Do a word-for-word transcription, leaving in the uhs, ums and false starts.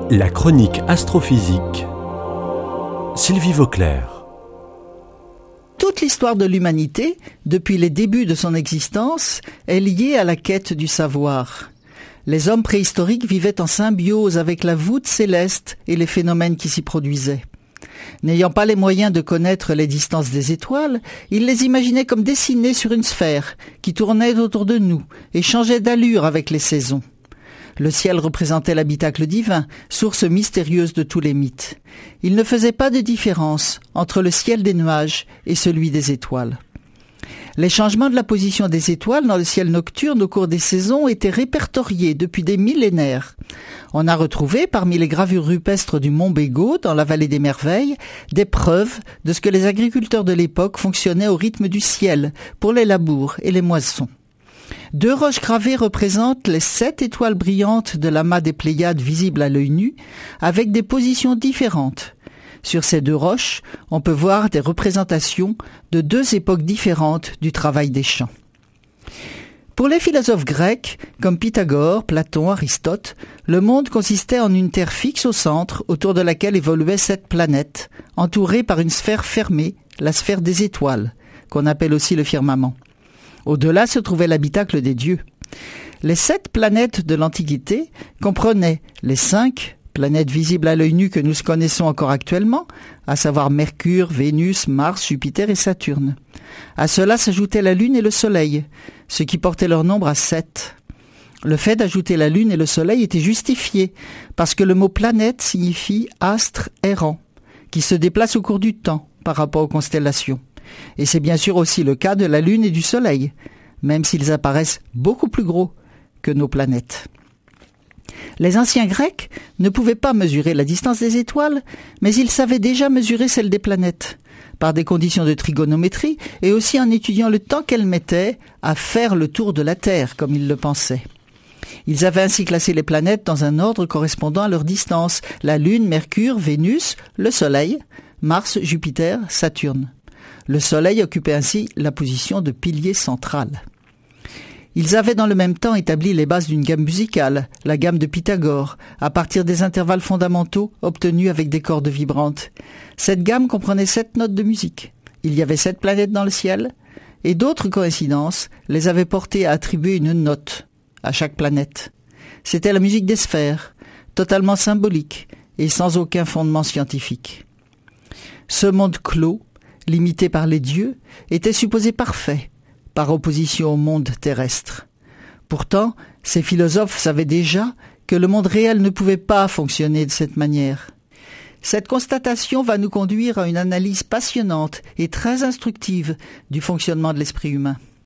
La chronique astrophysique, Sylvie Vauclair. Toute l'histoire de l'humanité, depuis les débuts de son existence, est liée à la quête du savoir. Les hommes préhistoriques vivaient en symbiose avec la voûte céleste et les phénomènes qui s'y produisaient. N'ayant pas les moyens de connaître les distances des étoiles, ils les imaginaient comme dessinées sur une sphère qui tournait autour de nous et changeait d'allure avec les saisons. Le ciel représentait l'habitacle divin, source mystérieuse de tous les mythes. Il ne faisait pas de différence entre le ciel des nuages et celui des étoiles. Les changements de la position des étoiles dans le ciel nocturne au cours des saisons étaient répertoriés depuis des millénaires. On a retrouvé, parmi les gravures rupestres du mont Bégaud, dans la vallée des Merveilles, des preuves de ce que les agriculteurs de l'époque fonctionnaient au rythme du ciel pour les labours et les moissons. Deux roches gravées représentent les sept étoiles brillantes de l'amas des Pléiades visibles à l'œil nu, avec des positions différentes. Sur ces deux roches, on peut voir des représentations de deux époques différentes du travail des champs. Pour les philosophes grecs, comme Pythagore, Platon, Aristote, le monde consistait en une terre fixe au centre, autour de laquelle évoluaient sept planètes, entourées par une sphère fermée, la sphère des étoiles, qu'on appelle aussi le firmament. Au-delà se trouvait l'habitacle des dieux. Les sept planètes de l'Antiquité comprenaient les cinq planètes visibles à l'œil nu que nous connaissons encore actuellement, à savoir Mercure, Vénus, Mars, Jupiter et Saturne. À cela s'ajoutaient la Lune et le Soleil, ce qui portait leur nombre à sept. Le fait d'ajouter la Lune et le Soleil était justifié, parce que le mot planète signifie astre errant, qui se déplace au cours du temps par rapport aux constellations. Et c'est bien sûr aussi le cas de la Lune et du Soleil, même s'ils apparaissent beaucoup plus gros que nos planètes. Les anciens Grecs ne pouvaient pas mesurer la distance des étoiles, mais ils savaient déjà mesurer celle des planètes, par des conditions de trigonométrie et aussi en étudiant le temps qu'elles mettaient à faire le tour de la Terre, comme ils le pensaient. Ils avaient ainsi classé les planètes dans un ordre correspondant à leur distance, la Lune, Mercure, Vénus, le Soleil, Mars, Jupiter, Saturne. Le Soleil occupait ainsi la position de pilier central. Ils avaient dans le même temps établi les bases d'une gamme musicale, la gamme de Pythagore, à partir des intervalles fondamentaux obtenus avec des cordes vibrantes. Cette gamme comprenait sept notes de musique. Il y avait sept planètes dans le ciel, et d'autres coïncidences les avaient portés à attribuer une note à chaque planète. C'était la musique des sphères, totalement symbolique et sans aucun fondement scientifique. Ce monde clos, limité par les dieux, était supposé parfait, par opposition au monde terrestre. Pourtant, ces philosophes savaient déjà que le monde réel ne pouvait pas fonctionner de cette manière. Cette constatation va nous conduire à une analyse passionnante et très instructive du fonctionnement de l'esprit humain.